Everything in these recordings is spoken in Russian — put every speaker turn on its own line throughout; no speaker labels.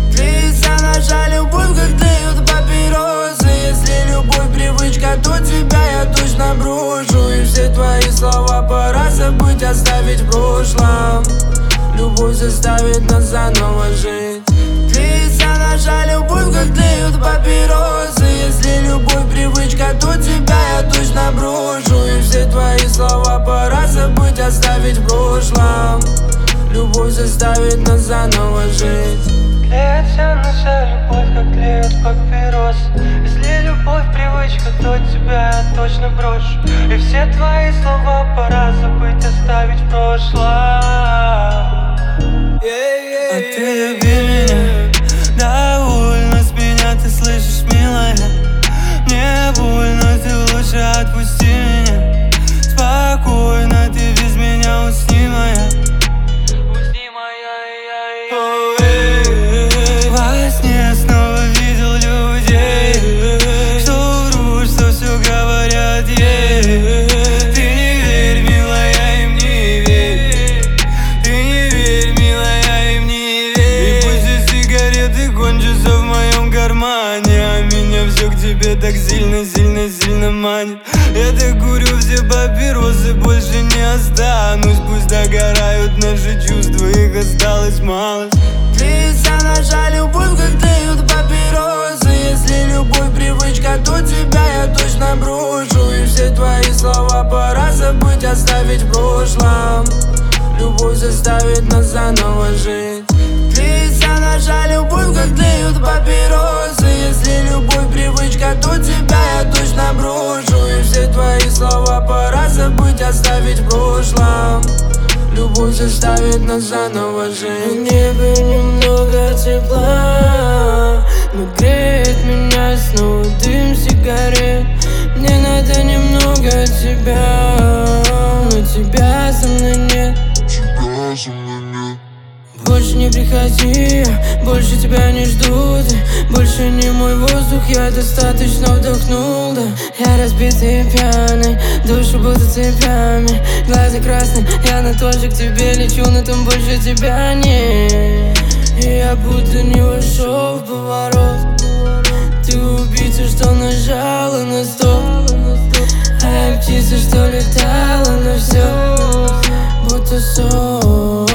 Длится наша любовь, как тлеют папиросы. Если любовь привычка, то тебя я точно брошу. И все твои слова пора забыть, оставить в прошлом. Любовь заставит нас заново жить. Длится наша любовь, как тлеют папиросы. Если любовь привычка, то тебя я точно брошу. И все твои слова пора забыть, оставить в прошлом. Любовь заставит нас заново жить.
Тлеется наша любовь, как тлеют папиросы. Если любовь привычка, то тебя я точно брошу. И все твои слова пора забыть, оставить в прошлом. А ты люби меня, довольна с меня, ты слышишь, милая? Мне больно, ты лучше отпусти меня. Спокойно, ты без меня усни, моя. Усни, моя, во сне снова видел людей, что врут, что все говорят ей. Ты не верь, милая, им не верь. Ты не верь, милая, им не верь. И пусть эти сигареты кончатся в моем кармане, а меня все к тебе так сильно, сильно, сильно манит. Я так курю все папиросы, больше не останусь. Пусть догорают наши чувства, их осталось мало.
Длится наша любовь, как тлеют папиросы. Если любовь привычка, то тебя я точно брошу. И все твои слова пора забыть, оставить в прошлом. Любовь заставит нас заново жить. Длится наша любовь, как тлеют папиросы. Если любовь привычка, то тебя я точно брошу. И все твои слова пора забыть, оставить в прошлом. Любовь заставит нас заново жить.
В небе немного тепла, но греет меня снова дым сигарет. Мне надо немного тебя, но тебя со мной нет. Больше не приходи, больше тебя не жду. Ты больше не мой воздух, я достаточно вдохнул, да. Я разбитый и пьяный, душу будто цепями. Глаза красные, я на то же к тебе лечу, но там больше тебя нет. И я будто не вошел в поворот. Ты убийца, что нажала на стоп, а я птица, что летала на все, будто сон.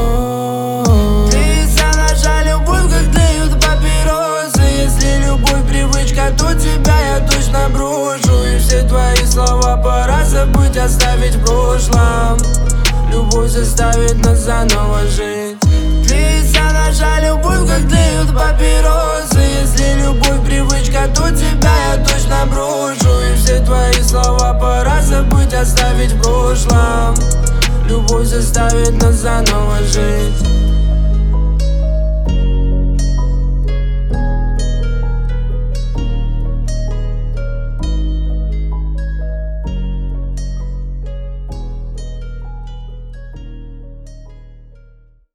То тебя я точно брошу. И все твои слова пора забыть, оставить в прошлом. Любовь заставит нас заново жить. Длится наша любовь, как тлеют папиросы. Если любовь привычка, то тебя я точно брошу. И все твои слова пора забыть, оставить в прошлом. Любовь заставит нас заново жить.